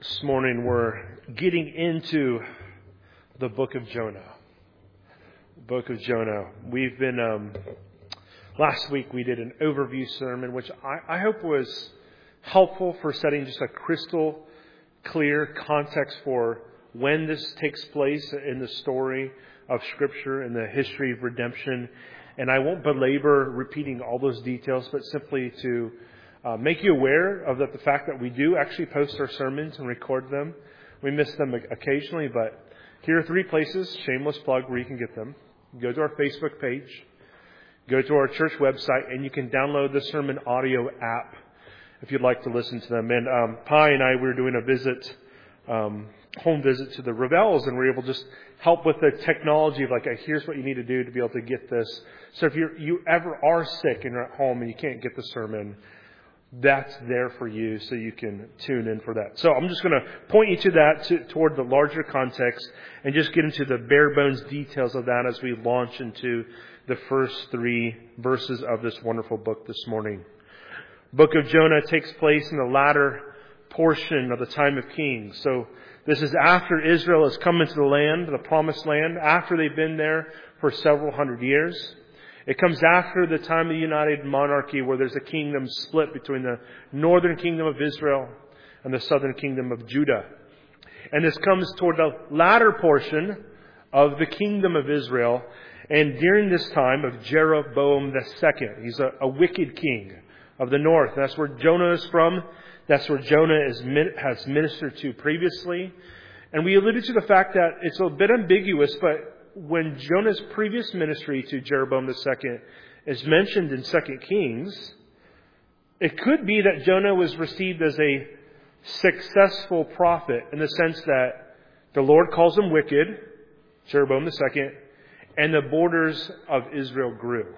This morning we're getting into the book of Jonah. Book of Jonah. We've been, last week we did an overview sermon, which I hope was helpful for setting just a crystal clear context for when this takes place in the story of Scripture and the history of redemption. And I won't belabor repeating all those details, but simply to make you aware of the fact that we do actually post our sermons and record them. We miss them occasionally, but here are 3 places, shameless plug, where you can get them. Go to our Facebook page, go to our church website, and you can download the sermon audio app if you'd like to listen to them. And Pi and I, we were doing a visit, home visit to the Revels, and we were able to just help with the technology of like, here's what you need to do to be able to get this. So if you ever are sick and you're at home and you can't get the sermon, that's there for you, so you can tune in for that. So I'm just going to point you to that, toward the larger context, and just get into the bare bones details of that as we launch into the first 3 verses of this wonderful book this morning. Book of Jonah takes place in the latter portion of the time of Kings. So this is after Israel has come into the land, the promised land, after they've been there for several hundred years. It comes after the time of the United Monarchy, where there's a kingdom split between the northern kingdom of Israel and the southern kingdom of Judah. And this comes toward the latter portion of the kingdom of Israel, and during this time of Jeroboam II. He's a wicked king of the north. That's where Jonah is from. That's where Jonah has ministered to previously. And we alluded to the fact that it's a bit ambiguous, but when Jonah's previous ministry to Jeroboam II is mentioned in 2 Kings, it could be that Jonah was received as a successful prophet in the sense that the Lord calls him wicked, Jeroboam II, and the borders of Israel grew.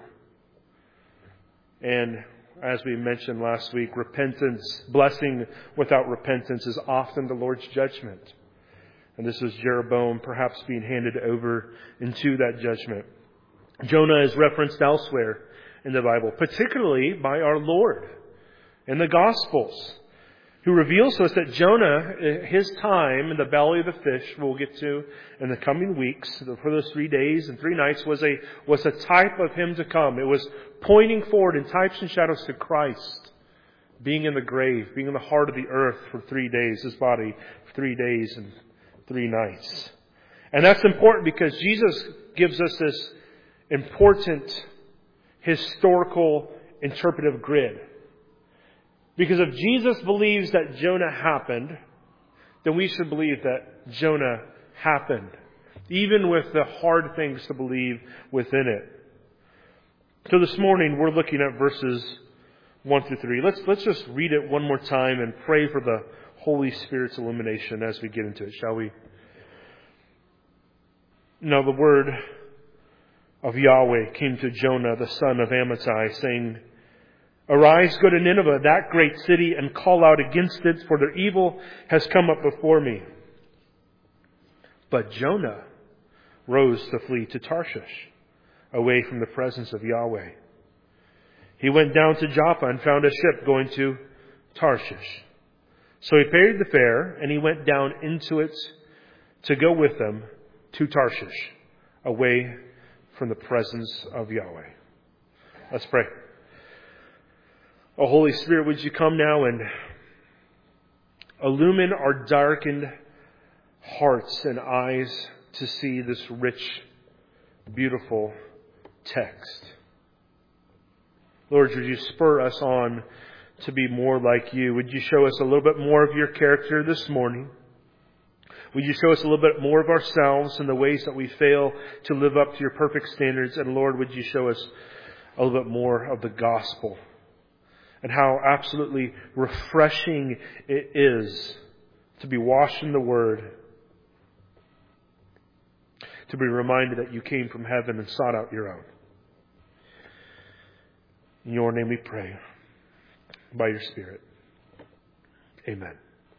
And as we mentioned last week, repentance, blessing without repentance is often the Lord's judgment. And this is Jeroboam perhaps being handed over into that judgment. Jonah is referenced elsewhere in the Bible, particularly by our Lord in the Gospels, who reveals to us that Jonah, his time in the belly of the fish, we'll get to in the coming weeks, for those 3 days and 3 nights, was a type of him to come. It was pointing forward in types and shadows to Christ being in the grave, being in the heart of the earth for 3 days, his body for 3 days and 3 nights. And that's important because Jesus gives us this important historical interpretive grid. Because if Jesus believes that Jonah happened, then we should believe that Jonah happened, even with the hard things to believe within it. So this morning we're looking at verses 1 through 3. Let's just read it one more time and pray for the Holy Spirit's illumination as we get into it, shall we? Now the word of Yahweh came to Jonah, the son of Amittai, saying, "Arise, go to Nineveh, that great city, and call out against it, for their evil has come up before me." But Jonah rose to flee to Tarshish, away from the presence of Yahweh. He went down to Joppa and found a ship going to Tarshish. So he paid the fare, and he went down into it to go with them to Tarshish, away from the presence of Yahweh. Let's pray. Oh, Holy Spirit, would you come now and illumine our darkened hearts and eyes to see this rich, beautiful text. Lord, would you spur us on to be more like you? Would you show us a little bit more of your character this morning? Would you show us a little bit more of ourselves and the ways that we fail to live up to your perfect standards? And Lord, would you show us a little bit more of the gospel and how absolutely refreshing it is to be washed in the Word, to be reminded that you came from heaven and sought out your own. In your name we pray, by your Spirit. Amen.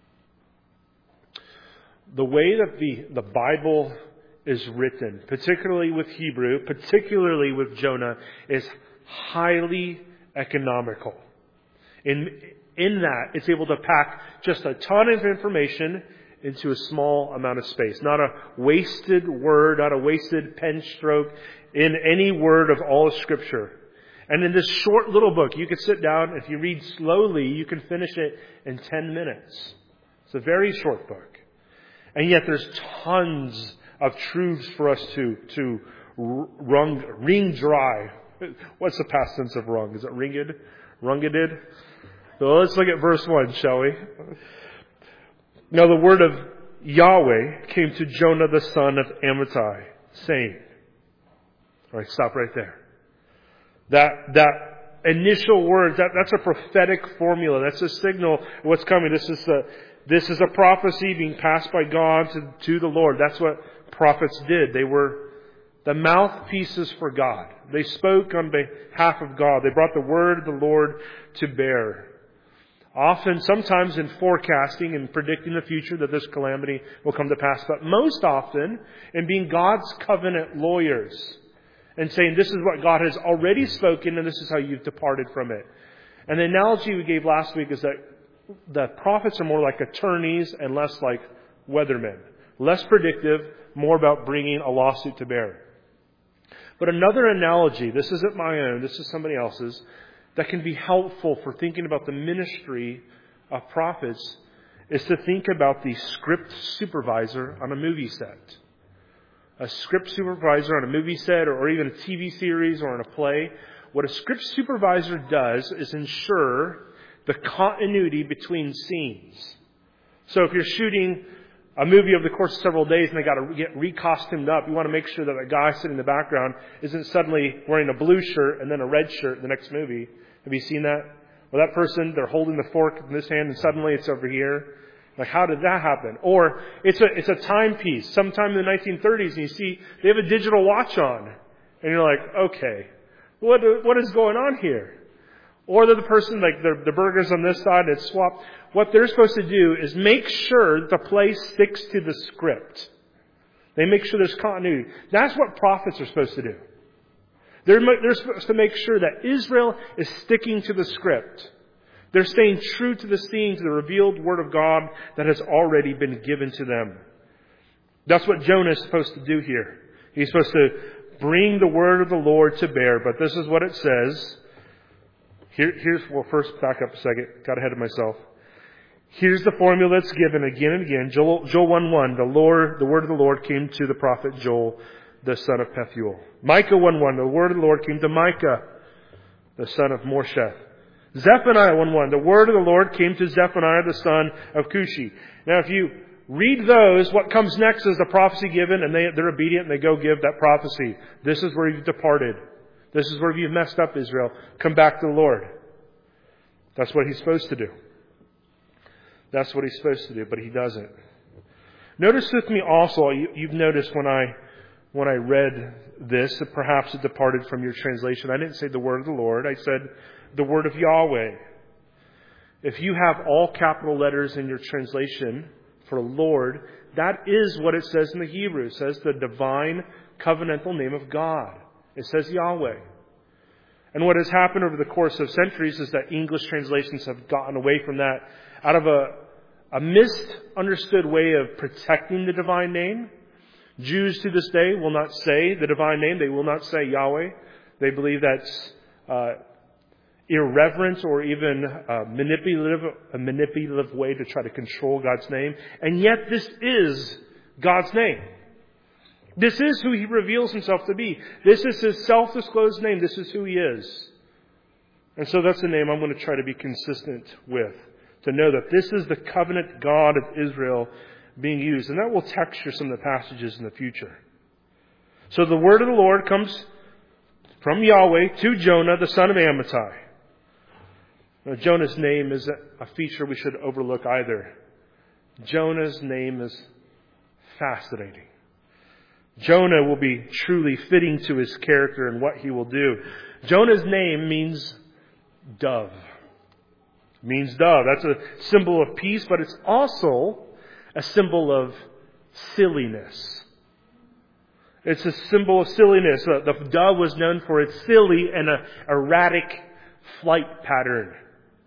The way that the Bible is written, particularly with Hebrew, particularly with Jonah, is highly economical. In in that, it's able to pack just a ton of information into a small amount of space. Not a wasted word, not a wasted pen stroke in any word of all of Scripture. And in this short little book, you could sit down, if you read slowly, you can finish it in 10 minutes. It's a very short book. And yet there's tons of truths for us to wring dry. What's the past tense of wrung? Is it wringed? Wrunged? So let's look at verse 1, shall we? Now the word of Yahweh came to Jonah the son of Amittai, saying. All right, stop right there. That initial word, that's a prophetic formula. That's a signal of what's coming. This is a prophecy being passed by God to the Lord. That's what prophets did. They were the mouthpieces for God. They spoke on behalf of God. They brought the word of the Lord to bear. Often, sometimes in forecasting and predicting the future that this calamity will come to pass. But most often, in being God's covenant lawyers and saying, this is what God has already spoken and this is how you've departed from it. And the analogy we gave last week is that the prophets are more like attorneys and less like weathermen. Less predictive, more about bringing a lawsuit to bear. But another analogy, this isn't my own, this is somebody else's, that can be helpful for thinking about the ministry of prophets is to think about the script supervisor on a movie set. A script supervisor on a movie set or even a TV series or in a play. What a script supervisor does is ensure the continuity between scenes. So if you're shooting a movie over the course of several days and they got to get recostumed up, you want to make sure that the guy sitting in the background isn't suddenly wearing a blue shirt and then a red shirt in the next movie. Have you seen that? Well, that person, they're holding the fork in this hand and suddenly it's over here. Like, how did that happen? Or it's a timepiece. Sometime in the 1930s and you see they have a digital watch on. And you're like, okay, what is going on here? Or the person, like the burger's on this side, it's swapped. What they're supposed to do is make sure that the play sticks to the script. They make sure there's continuity. That's what prophets are supposed to do. They're supposed to make sure that Israel is sticking to the script. They're staying true to the scene, to the revealed Word of God that has already been given to them. That's what Jonah is supposed to do here. He's supposed to bring the Word of the Lord to bear. But this is what it says. Well, first, back up a second. Got ahead of myself. Here's the formula that's given again and again. Joel 1:1. The word of the Lord came to the prophet Joel, the son of Pethuel. Micah 1:1. The word of the Lord came to Micah, the son of Morsheth. Zephaniah 1:1. The word of the Lord came to Zephaniah, the son of Cushi. Now, if you read those, what comes next is the prophecy given, and they're obedient, and they go give that prophecy. This is where you've departed. This is where you've messed up, Israel. Come back to the Lord. That's what He's supposed to do. That's what He's supposed to do, but He doesn't. Notice with me also, you've noticed when I read this, that perhaps it departed from your translation. I didn't say the word of the Lord. I said the word of Yahweh. If you have all capital letters in your translation for Lord, that is what it says in the Hebrew. It says the divine covenantal name of God. It says Yahweh. And what has happened over the course of centuries is that English translations have gotten away from that out of a misunderstood way of protecting the divine name. Jews to this day will not say the divine name. They will not say Yahweh. They believe that's irreverent or even a manipulative way to try to control God's name. And yet this is God's name. This is who He reveals Himself to be. This is His self-disclosed name. This is who He is. And so that's the name I'm going to try to be consistent with. To know that this is the covenant God of Israel being used. And that will texture some of the passages in the future. So the word of the Lord comes from Yahweh to Jonah, the son of Amittai. Now, Jonah's name is a feature we should overlook either. Jonah's name is fascinating. Jonah will be truly fitting to his character and what he will do. Jonah's name means dove. Means dove. That's a symbol of peace, but it's also a symbol of silliness. It's a symbol of silliness. The dove was known for its silly and erratic flight pattern.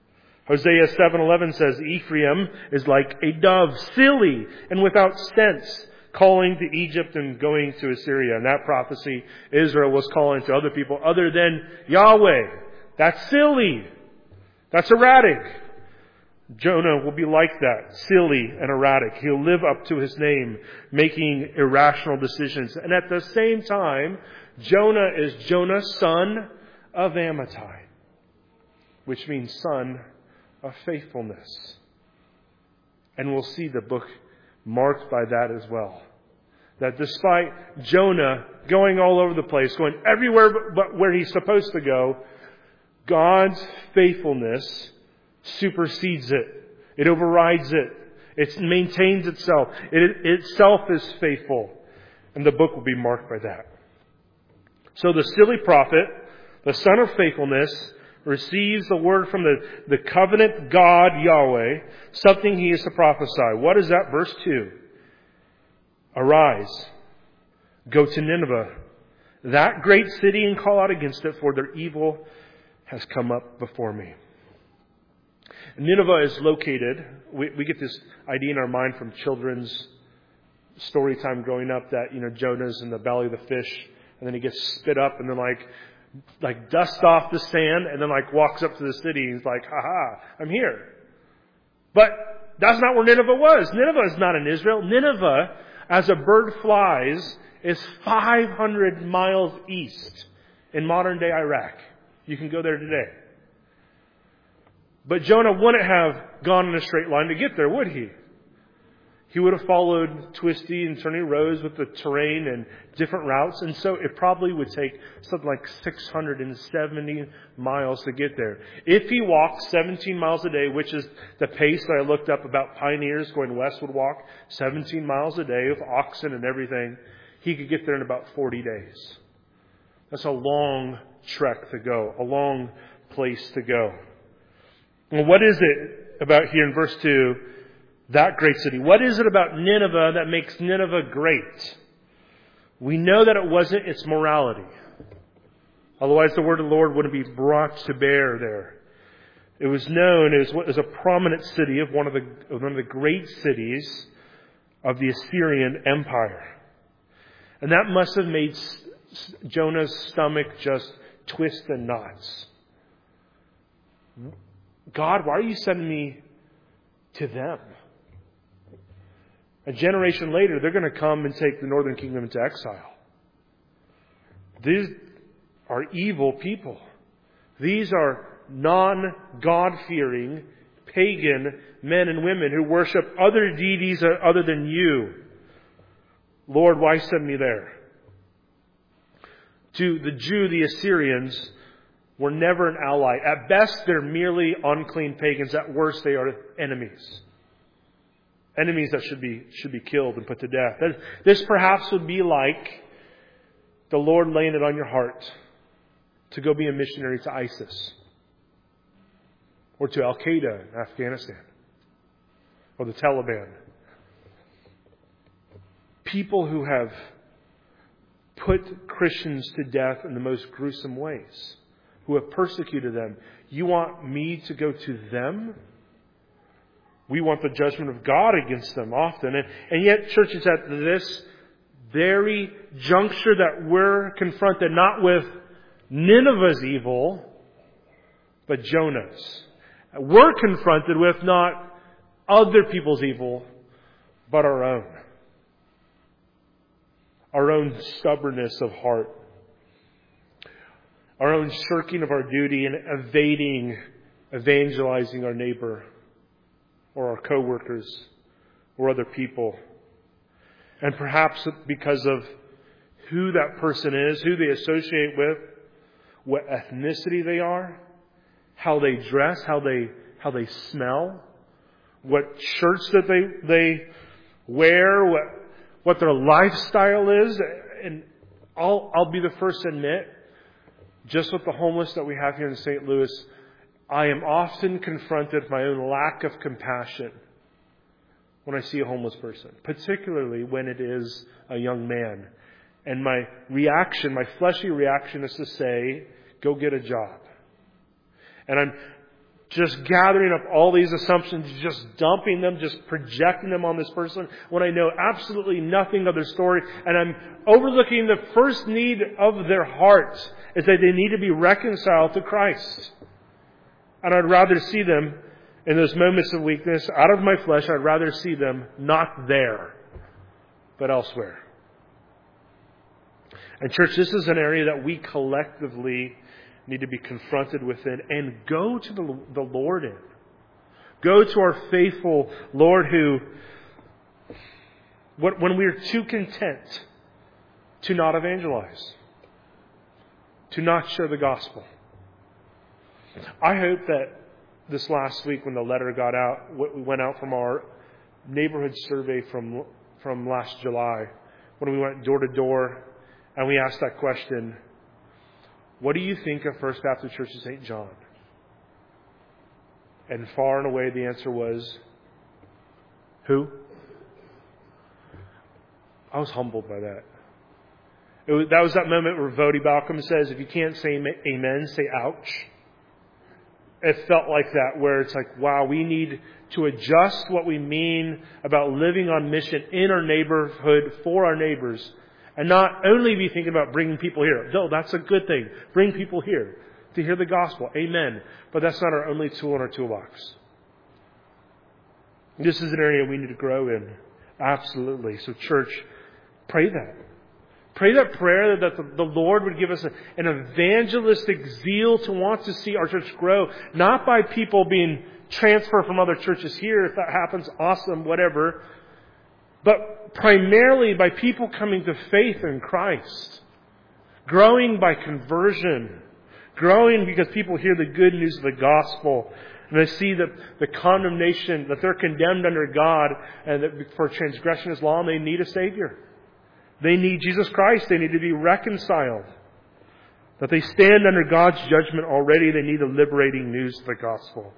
Hosea 7:11 says, Ephraim is like a dove, silly and without sense, calling to Egypt and going to Assyria. In that prophecy, Israel was calling to other people other than Yahweh. That's silly. That's erratic. Jonah will be like that, silly and erratic. He'll live up to his name, making irrational decisions. And at the same time, Jonah is Jonah, son of Amittai, which means son of faithfulness. And we'll see the book marked by that as well. That despite Jonah going all over the place, going everywhere but where he's supposed to go, God's faithfulness supersedes it. It overrides it. It maintains itself. It itself is faithful. And the book will be marked by that. So the silly prophet, the son of faithfulness, receives the word from the covenant God, Yahweh, something he is to prophesy. What is that? Verse 2. Arise, go to Nineveh, that great city, and call out against it, for their evil has come up before me. Nineveh is located, we get this idea in our mind from children's story time growing up that, Jonah's in the belly of the fish, and then he gets spit up and then like dust off the sand and then walks up to the city and he's like, ha, I'm here. But that's not where Nineveh was. Nineveh is not in Israel. Nineveh, as a bird flies, is 500 miles east in modern day Iraq. You can go there today. But Jonah wouldn't have gone in a straight line to get there, would he? He would have followed twisty and turning roads with the terrain and different routes. And so it probably would take something like 670 miles to get there. If he walked 17 miles a day, which is the pace that I looked up about pioneers going west would walk, 17 miles a day with oxen and everything, he could get there in about 40 days. That's a long trek to go, a long place to go. Well, what is it about here in verse 2? That great city. What is it about Nineveh that makes Nineveh great? We know that it wasn't its morality. Otherwise, the word of the Lord wouldn't be brought to bear there. It was known as a prominent city of one of the great cities of the Assyrian Empire. And that must have made Jonah's stomach just twist in knots. God, why are you sending me to them? A generation later, they're going to come and take the northern kingdom into exile. These are evil people. These are non-God-fearing, pagan men and women who worship other deities other than you. Lord, why send me there? To the Jew, the Assyrians were never an ally. At best, they're merely unclean pagans. At worst, they are enemies. Enemies that should be killed and put to death. This perhaps would be like the Lord laying it on your heart to go be a missionary to ISIS or to Al-Qaeda in Afghanistan or the Taliban. People who have put Christians to death in the most gruesome ways, who have persecuted them. You want me to go to them? We want the judgment of God against them often. And yet, churches, at this very juncture that we're confronted not with Nineveh's evil, but Jonah's. We're confronted with not other people's evil, but our own. Our own stubbornness of heart. Our own shirking of our duty and evangelizing our neighbor or our co-workers or other people. And perhaps because of who that person is, who they associate with, what ethnicity they are, how they dress, how they smell, what shirts that they wear, what their lifestyle is. And I'll be the first to admit, just with the homeless that we have here in St. Louis, I am often confronted with my own lack of compassion when I see a homeless person, particularly when it is a young man. And my reaction, my fleshy reaction, is to say, go get a job. And I'm just gathering up all these assumptions, just dumping them, just projecting them on this person when I know absolutely nothing of their story. And I'm overlooking the first need of their heart is that they need to be reconciled to Christ. And I'd rather see them in those moments of weakness, out of my flesh, I'd rather see them not there, but elsewhere. And church, this is an area that we collectively need to be confronted within and go to the Lord in. Go to our faithful Lord who, when we are too content to not evangelize, to not share the gospel. I hope that this last week when the letter got out, we went out from our neighborhood survey from last July, when we went door to door and we asked that question, what do you think of First Baptist Church of St. John? And far and away the answer was, who? I was humbled by that. That was that moment where Vodi Balcom says, if you can't say amen, say ouch. It felt like that, where it's like, wow, we need to adjust what we mean about living on mission in our neighborhood for our neighbors. And not only be thinking about bringing people here. No, that's a good thing. Bring people here to hear the gospel. Amen. But that's not our only tool in our toolbox. This is an area we need to grow in. Absolutely. So church, pray that. Pray that prayer that the Lord would give us an evangelistic zeal to want to see our church grow. Not by people being transferred from other churches here. If that happens, awesome, whatever. But primarily by people coming to faith in Christ. Growing by conversion. Growing because people hear the good news of the gospel. And they see the condemnation, that they're condemned under God and that for transgression of His law and they need a Savior. They need Jesus Christ. They need to be reconciled. That they stand under God's judgment already. They need the liberating news of the gospel.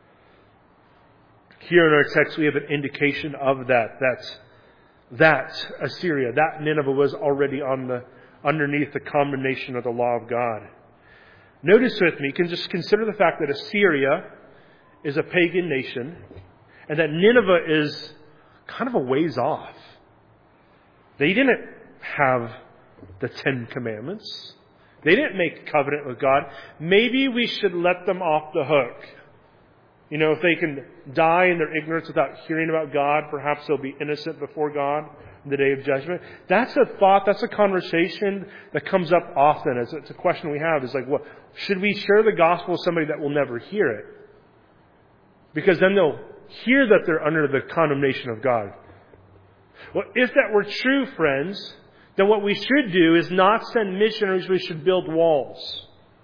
Here in our text we have an indication of that. That Assyria, that Nineveh was already underneath the condemnation of the law of God. Notice with me, you can just consider the fact that Assyria is a pagan nation and that Nineveh is kind of a ways off. They didn't have the 10 Commandments. They didn't make covenant with God. Maybe we should let them off the hook. You know, if they can die in their ignorance without hearing about God, perhaps they'll be innocent before God in the day of judgment. That's a thought, that's a conversation that comes up often. It's a question we have. Is like, well, should we share the gospel with somebody that will never hear it? Because then they'll hear that they're under the condemnation of God. Well, if that were true, friends, then what we should do is not send missionaries, we should build walls.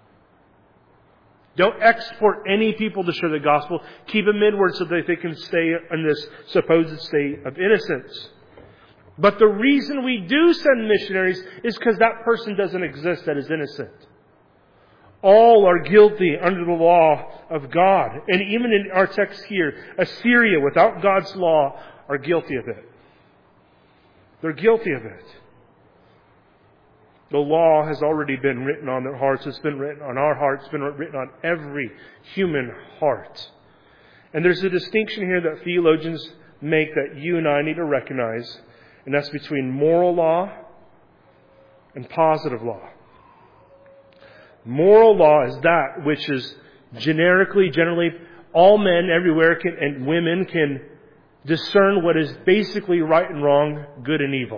Don't export any people to share the gospel. Keep them inward so that they can stay in this supposed state of innocence. But the reason we do send missionaries is because that person doesn't exist that is innocent. All are guilty under the law of God. And even in our text here, Assyria, without God's law, are guilty of it. They're guilty of it. The law has already been written on their hearts. It's been written on our hearts. It's been written on every human heart. And there's a distinction here that theologians make that you and I need to recognize. And that's between moral law and positive law. Moral law is that which is generally, all men everywhere and women can discern what is basically right and wrong, good and evil.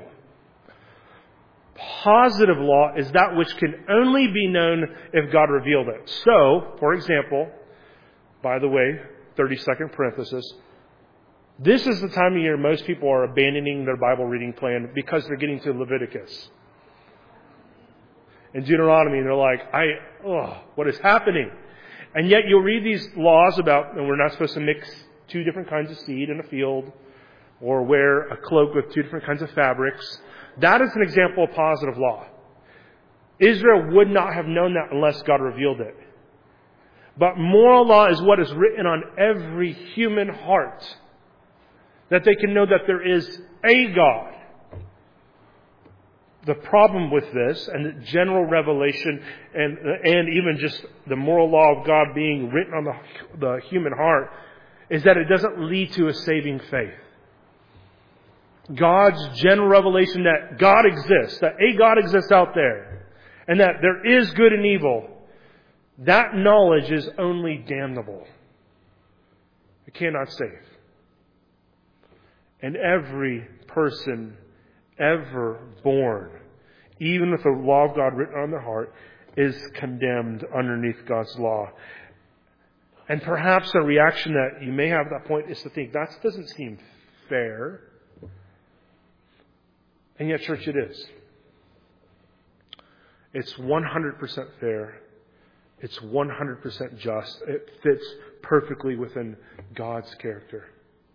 Positive law is that which can only be known if God revealed it. So, for example, by the way, 30-second parenthesis, this is the time of year most people are abandoning their Bible reading plan because they're getting to Leviticus and Deuteronomy, and they're like, what is happening? And yet you'll read these laws about, and we're not supposed to mix 2 different kinds of seed in a field or wear a cloak with 2 different kinds of fabrics. That is an example of positive law. Israel would not have known that unless God revealed it. But moral law is what is written on every human heart. That they can know that there is a God. the problem with this and the general revelation and even just the moral law of God being written on the human heart is that it doesn't lead to a saving faith. God's general revelation that God exists, that a God exists out there, and that there is good and evil, that knowledge is only damnable. It cannot save. And every person ever born, even with the law of God written on their heart, is condemned underneath God's law. And perhaps a reaction that you may have at that point is to think, that doesn't seem fair. And yet, church, it is. It's 100% fair. It's 100% just. It fits perfectly within God's character.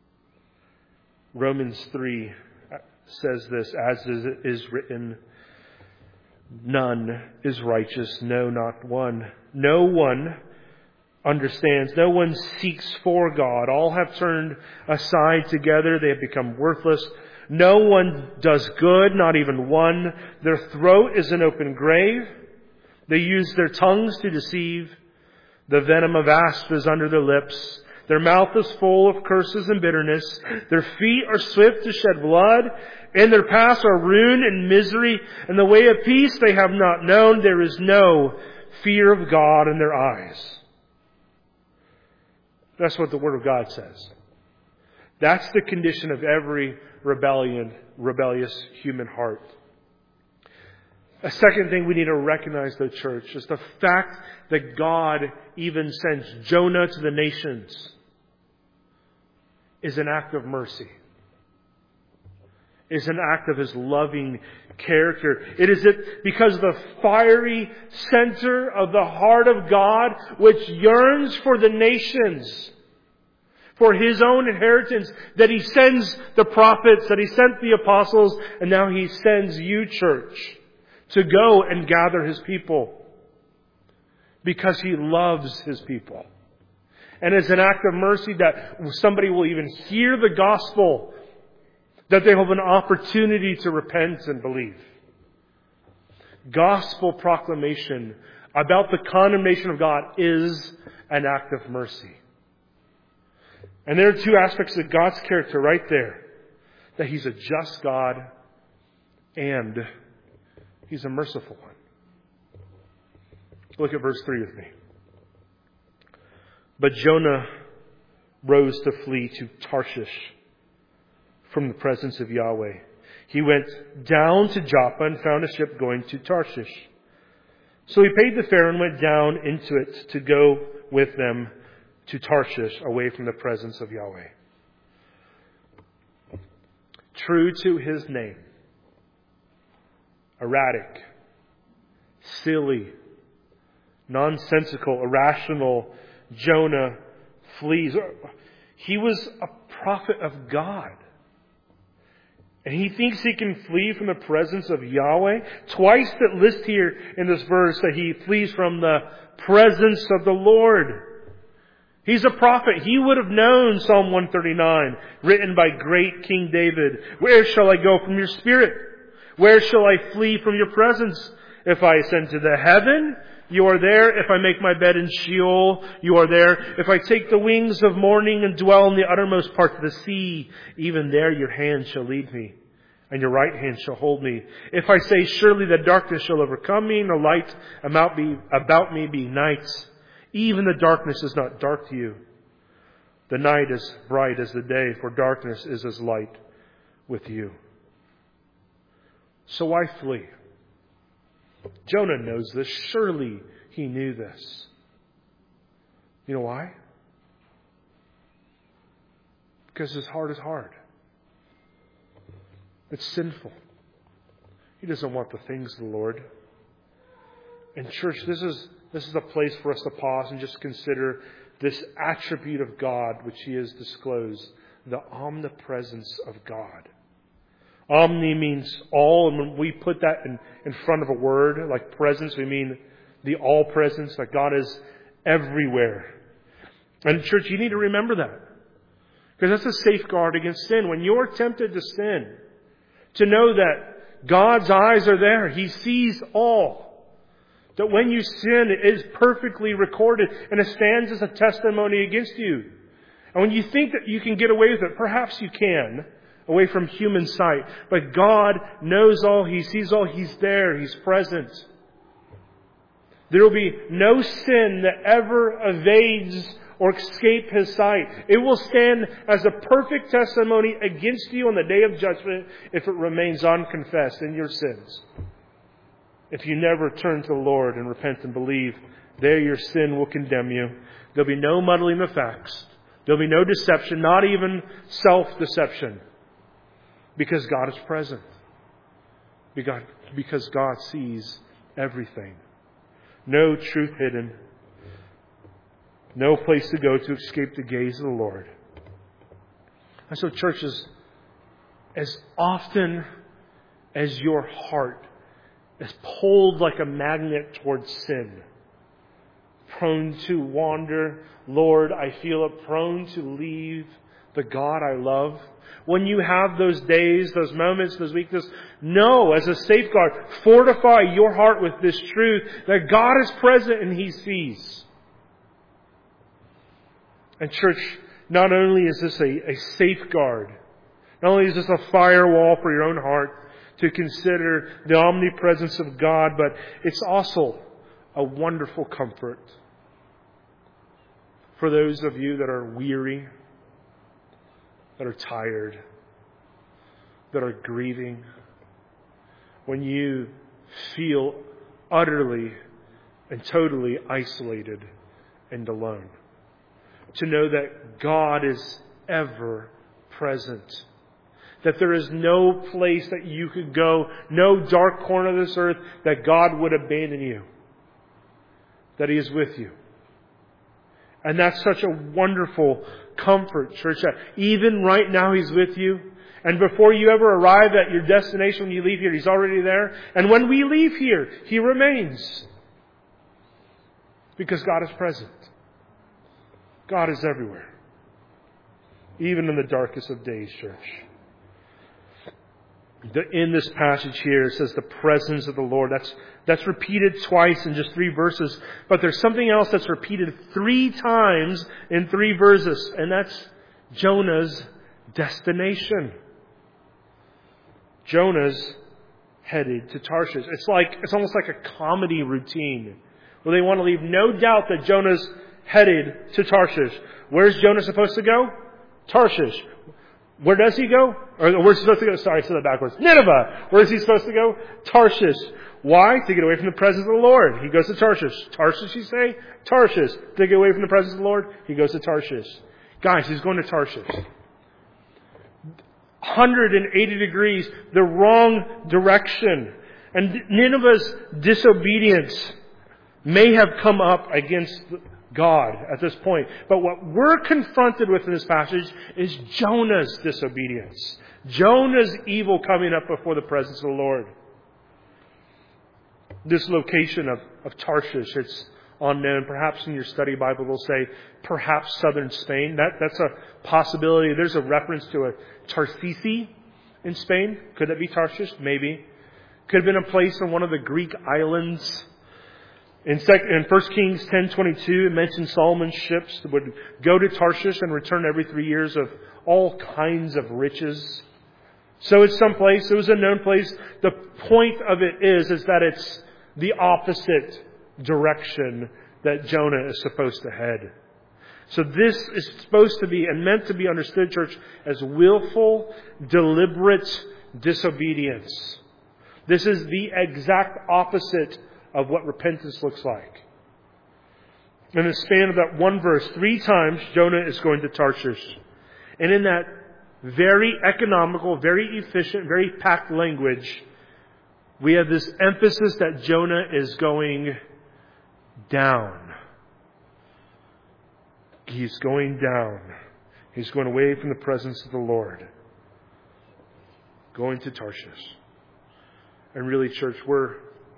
Romans 3 says this, as it is written, none is righteous, no, not one. No one understands. No one seeks for God. All have turned aside together. They have become worthless. No one does good, not even one. Their throat is an open grave. They use their tongues to deceive. The venom of asp is under their lips. Their mouth is full of curses and bitterness. Their feet are swift to shed blood. In their paths are ruin and misery. And the way of peace they have not known. There is no fear of God in their eyes. That's what the Word of God says. That's the condition of every rebellious human heart. A second thing we need to recognize, though, church, is the fact that God even sends Jonah to the nations is an act of mercy. Is an act of His loving character. It is because the fiery center of the heart of God, which yearns for the nations, for His own inheritance, that He sends the prophets, that He sent the apostles, and now He sends you, church, to go and gather His people. Because He loves His people. And it's an act of mercy that somebody will even hear the gospel, that they will have an opportunity to repent and believe. Gospel proclamation about the condemnation of God is an act of mercy. And there are two aspects of God's character right there. That He's a just God and He's a merciful one. Look at verse 3 with me. But Jonah rose to flee to Tarshish from the presence of Yahweh. He went down to Joppa and found a ship going to Tarshish. So he paid the fare and went down into it to go with them to Tarshish, away from the presence of Yahweh. True to his name, erratic, silly, nonsensical, irrational Jonah flees. He was a prophet of God. And he thinks he can flee from the presence of Yahweh. Twice that list here in this verse that he flees from the presence of the Lord. He's a prophet. He would have known Psalm 139, written by great King David. Where shall I go from your spirit? Where shall I flee from your presence? If I ascend to the heaven, you are there. If I make my bed in Sheol, you are there. If I take the wings of morning and dwell in the uttermost parts of the sea, even there your hand shall lead me, and your right hand shall hold me. If I say, surely the darkness shall overcome me, and the light about me be night, even the darkness is not dark to you. The night is bright as the day, for darkness is as light with you. So why flee? Jonah knows this. Surely he knew this. You know why? Because his heart is hard. It's sinful. He doesn't want the things of the Lord. And church, this is a place for us to pause and just consider this attribute of God which He has disclosed, the omnipresence of God. Omni means all, and when we put that in front of a word like presence, we mean the all presence, that God is everywhere. And church, you need to remember that. Because that's a safeguard against sin. When you're tempted to sin, to know that God's eyes are there. He sees all. That when you sin, it is perfectly recorded and it stands as a testimony against you. And when you think that you can get away with it, perhaps you can, away from human sight. But God knows all. He sees all. He's there. He's present. There will be no sin that ever evades or escape His sight. It will stand as a perfect testimony against you on the day of judgment if it remains unconfessed in your sins. If you never turn to the Lord and repent and believe, there your sin will condemn you. There'll be no muddling of facts. There'll be no deception, not even self-deception. Because God is present. Because God sees everything. No truth hidden. No place to go to escape the gaze of the Lord. And so churches, as often as your heart is pulled like a magnet towards sin, prone to wander, Lord, I feel it, prone to leave the God I love. When you have those days, those moments, those weaknesses, know as a safeguard, fortify your heart with this truth that God is present and He sees. And church, not only is this a safeguard, not only is this a firewall for your own heart to consider the omnipresence of God, but it's also a wonderful comfort for those of you that are weary, that are tired, that are grieving, when you feel utterly and totally isolated and alone. To know that God is ever present. That there is no place that you could go, no dark corner of this earth, that God would abandon you. That He is with you. And that's such a wonderful comfort, church. That even right now He's with you. And before you ever arrive at your destination, when you leave here, He's already there. And when we leave here, He remains. Because God is present. God is everywhere. Even in the darkest of days, church. In this passage here, it says the presence of the Lord. That's repeated twice in just 3 verses. But there's something else that's repeated 3 times in 3 verses. And that's Jonah's destination. Jonah's headed to Tarshish. It's almost like a comedy routine where they want to leave no doubt that Jonah's headed to Tarshish. Where's Jonah supposed to go? Tarshish. Where does he go? Or where's he supposed to go? Sorry, I said that backwards. Nineveh. Where is he supposed to go? Tarshish. Why? To get away from the presence of the Lord. He goes to Tarshish. Tarshish, you say? Tarshish. To get away from the presence of the Lord, he goes to Tarshish. Guys, he's going to Tarshish. 180 degrees, the wrong direction. And Nineveh's disobedience may have come up against God at this point. But what we're confronted with in this passage is Jonah's disobedience. Jonah's evil coming up before the presence of the Lord. This location of Tarshish, it's unknown. Perhaps in your study Bible they'll say perhaps southern Spain. That's a possibility. There's a reference to a Tarsisi in Spain. Could that be Tarshish? Maybe. Could have been a place on one of the Greek islands. In 1 Kings 10:22, it mentions Solomon's ships that would go to Tarshish and return every 3 years of all kinds of riches. So it's someplace. It was a known place. The point of it is that it's the opposite direction that Jonah is supposed to head. So this is supposed to be and meant to be understood, church, as willful, deliberate disobedience. This is the exact opposite of what repentance looks like. In the span of that one verse, 3 times Jonah is going to Tarshish. And in that very economical, very efficient, very packed language, we have this emphasis that Jonah is going down. He's going down. He's going away from the presence of the Lord. Going to Tarshish. And really, church, we're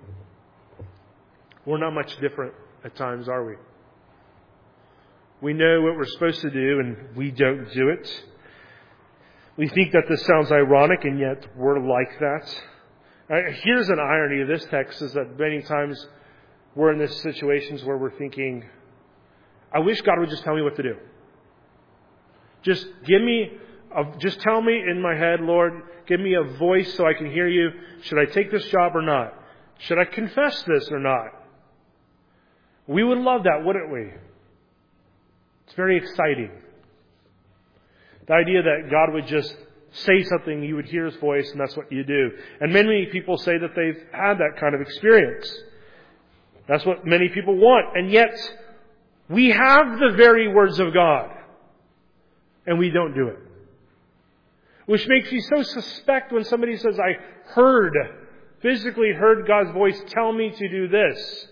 not much different at times, are we? We know what we're supposed to do, and we don't do it. We think that this sounds ironic, and yet we're like that. Here's an irony of this text is that many times we're in these situations where we're thinking, I wish God would just tell me what to do. Just tell me in my head, Lord, give me a voice so I can hear you. Should I take this job or not? Should I confess this or not? We would love that, wouldn't we? It's very exciting. The idea that God would just say something, you would hear His voice, and that's what you do. And many people say that they've had that kind of experience. That's what many people want. And yet, we have the very words of God, and we don't do it. Which makes me so suspect when somebody says, I physically heard God's voice tell me to do this.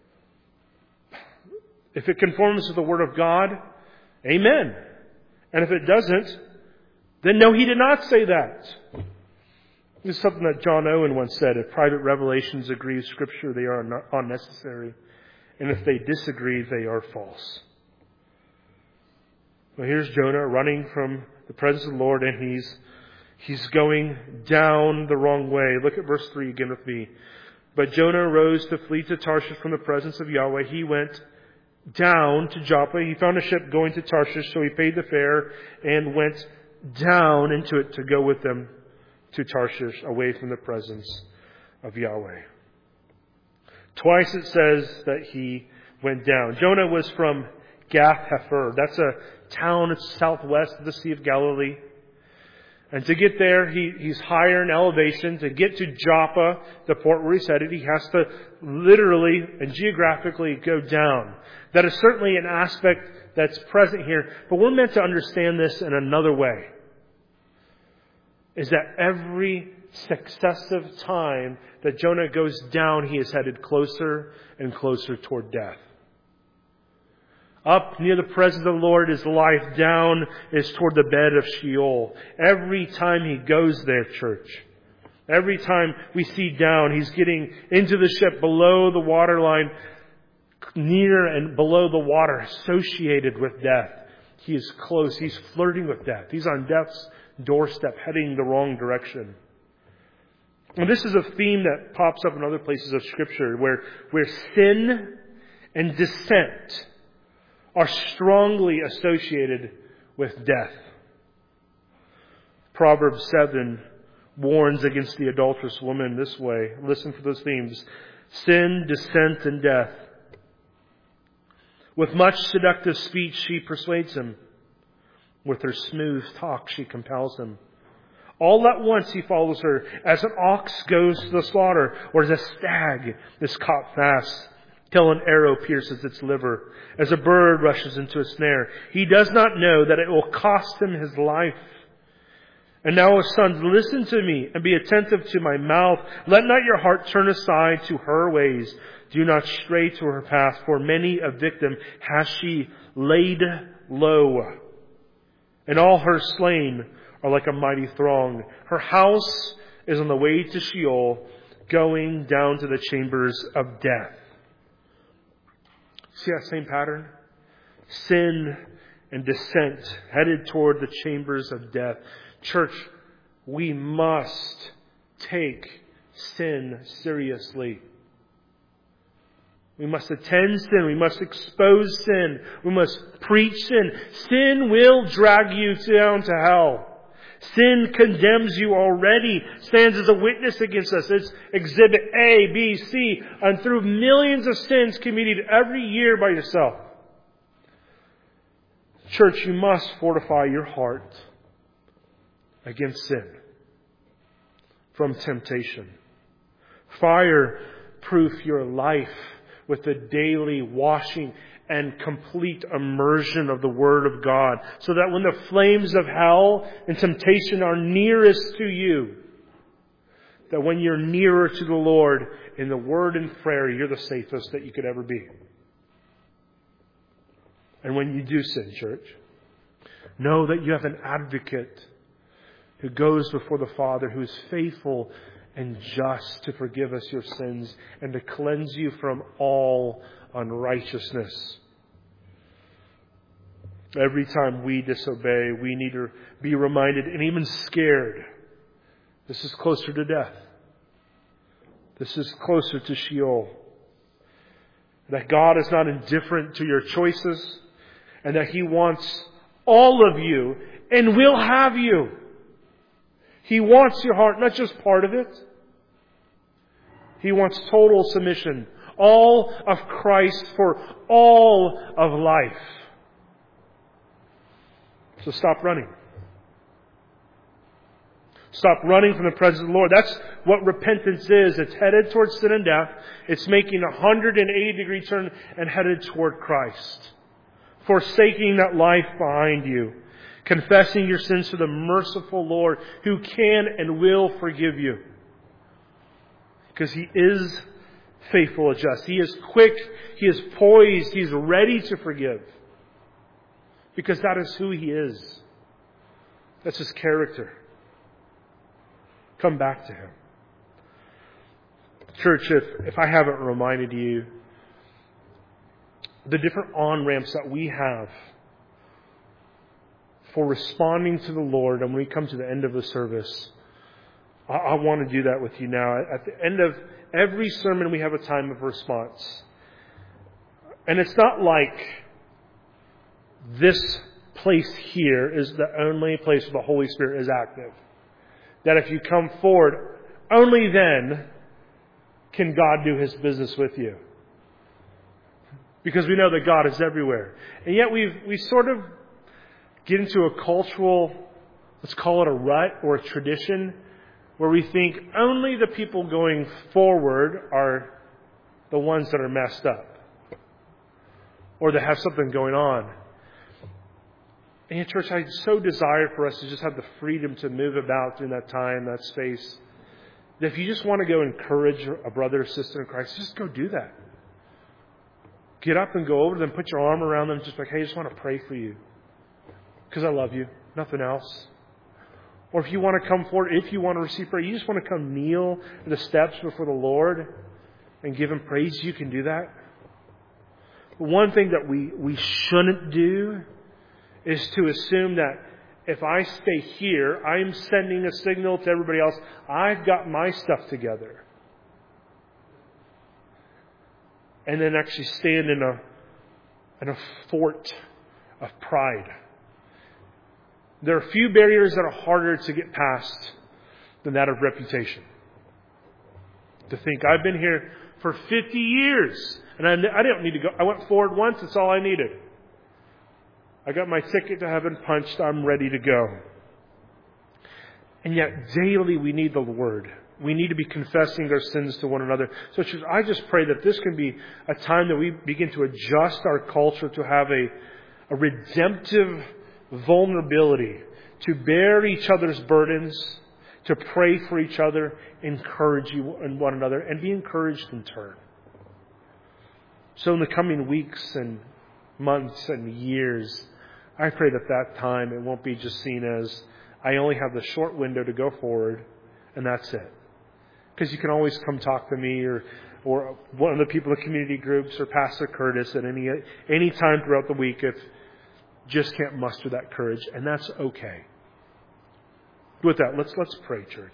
If it conforms to the Word of God, amen. And if it doesn't, then no, He did not say that. This is something that John Owen once said. If private revelations agree with Scripture, they are unnecessary. And if they disagree, they are false. Well, here's Jonah running from the presence of the Lord, and he's going down the wrong way. Look at verse 3 again with me. But Jonah arose to flee to Tarshish from the presence of Yahweh. He went down to Joppa. He found a ship going to Tarshish, so he paid the fare and went down into it to go with them to Tarshish, away from the presence of Yahweh. Twice it says that he went down. Jonah was from Gath-Hepher. That's a town southwest of the Sea of Galilee. And to get there, he's higher in elevation. To get to Joppa, the port where he's headed, he has to literally and geographically go down. That is certainly an aspect that's present here. But we're meant to understand this in another way. Is that every successive time that Jonah goes down, he is headed closer and closer toward death. Up near the presence of the Lord is life. Down is toward the bed of Sheol. Every time he goes there, church. Every time we see down, he's getting into the ship below the waterline, near and below the water, associated with death. He is close. He's flirting with death. He's on death's doorstep, heading the wrong direction. And this is a theme that pops up in other places of Scripture where sin and descent are strongly associated with death. Proverbs 7 warns against the adulterous woman this way. Listen for those themes. Sin, descent, and death. With much seductive speech she persuades him. With her smooth talk she compels him. All at once he follows her, as an ox goes to the slaughter, or as a stag is caught fast, till an arrow pierces its liver, as a bird rushes into a snare. He does not know that it will cost him his life. And now, O sons, listen to me and be attentive to my mouth. Let not your heart turn aside to her ways. Do not stray to her path, for many a victim has she laid low. And all her slain are like a mighty throng. Her house is on the way to Sheol, going down to the chambers of death. See that same pattern? Sin and descent headed toward the chambers of death. Church, we must take sin seriously. We must attend sin. We must expose sin. We must preach sin. Sin will drag you down to hell. Sin condemns you already, stands as a witness against us. It's exhibit A, B, C, and through millions of sins committed every year by yourself. Church, you must fortify your heart against sin, from temptation. Fireproof your life with the daily washing and complete immersion of the Word of God, so that when the flames of hell and temptation are nearest to you, that when you're nearer to the Lord in the Word and prayer, you're the safest that you could ever be. And when you do sin, church, know that you have an advocate who goes before the Father, who is faithful and just to forgive us your sins and to cleanse you from all unrighteousness. Every time we disobey, we need to be reminded and even scared. This is closer to death. This is closer to Sheol. That God is not indifferent to your choices, and that He wants all of you and will have you. He wants your heart, not just part of it. He wants total submission. All of Christ for all of life. So stop running. Stop running from the presence of the Lord. That's what repentance is. It's headed towards sin and death. It's making a 180-degree turn and headed toward Christ. Forsaking that life behind you. Confessing your sins to the merciful Lord who can and will forgive you. Because He is faithful and just. He is quick. He is poised. He's ready to forgive. Because that is who He is. That's His character. Come back to Him. Church, if I haven't reminded you, the different on-ramps that we have for responding to the Lord, and when we come to the end of the service, I want to do that with you now. At the end of every sermon, we have a time of response. And it's not like this place here is the only place where the Holy Spirit is active. That if you come forward, only then can God do His business with you. Because we know that God is everywhere. And yet we sort of get into a cultural, let's call it a rut or a tradition, where we think only the people going forward are the ones that are messed up. Or that have something going on. And yet, church, I so desire for us to just have the freedom to move about in that time, that space. That if you just want to go encourage a brother or sister in Christ, just go do that. Get up and go over to them, put your arm around them, just like, hey, I just want to pray for you. Because I love you. Nothing else. Or if you want to come forward, if you want to receive prayer, you just want to come kneel in the steps before the Lord and give Him praise, you can do that. But one thing that we shouldn't do is to assume that if I stay here, I'm sending a signal to everybody else, I've got my stuff together. And then actually stand in a fort of pride. There are few barriers that are harder to get past than that of reputation. To think, I've been here for 50 years, and I didn't need to go. I went forward once, that's all I needed. I got my ticket to heaven punched. I'm ready to go. And yet daily we need the Word. We need to be confessing our sins to one another. So church, I just pray that this can be a time that we begin to adjust our culture to have a redemptive vulnerability, to bear each other's burdens, to pray for each other, encourage one another, and be encouraged in turn. So in the coming weeks and months and years, I pray that time it won't be just seen as I only have the short window to go forward and that's it. Because you can always come talk to me or one of the people in the community groups or Pastor Curtis at any time throughout the week if just can't muster that courage, and that's okay. With that, let's pray, church.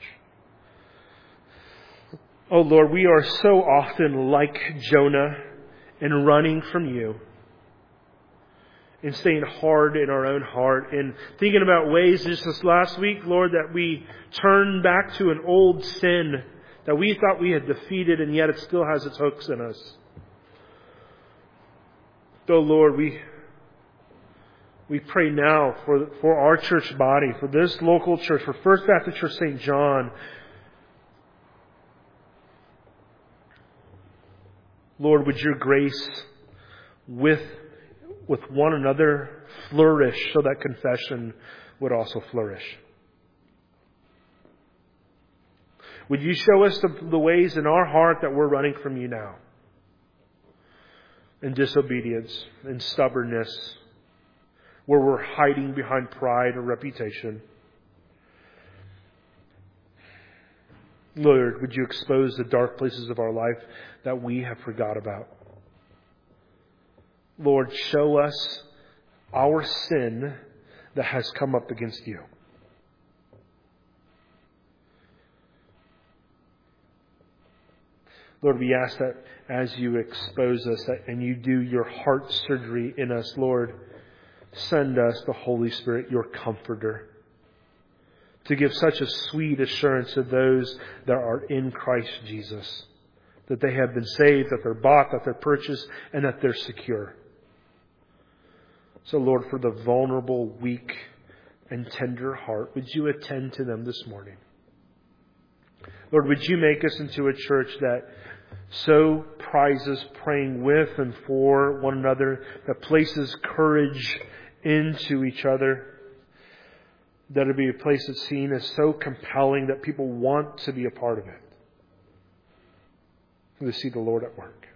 Oh Lord, we are so often like Jonah in running from you. And staying hard in our own heart and thinking about ways just this last week, Lord, that we turned back to an old sin that we thought we had defeated and yet it still has its hooks in us. Oh Lord, we pray now for our church body, for this local church, for First Baptist Church St. John. Lord, would your grace with one another flourish so that confession would also flourish. Would you show us the ways in our heart that we're running from you now? In disobedience, in stubbornness, where we're hiding behind pride or reputation. Lord, would you expose the dark places of our life that we have forgot about? Lord, show us our sin that has come up against you. Lord, we ask that as you expose us and you do your heart surgery in us, Lord, send us the Holy Spirit, your comforter, to give such a sweet assurance to those that are in Christ Jesus, that they have been saved, that they're bought, that they're purchased, and that they're secure. So, Lord, for the vulnerable, weak, and tender heart, would you attend to them this morning? Lord, would you make us into a church that so prizes praying with and for one another, that places courage into each other, that it'll be a place that's seen as so compelling that people want to be a part of it, to see the Lord at work.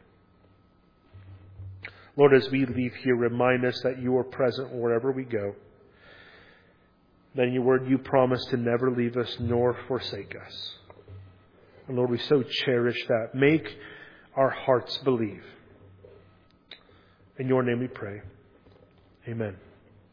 Lord, as we leave here, remind us that you are present wherever we go. That in your word you promise to never leave us nor forsake us. And Lord, we so cherish that. Make our hearts believe. In your name we pray. Amen.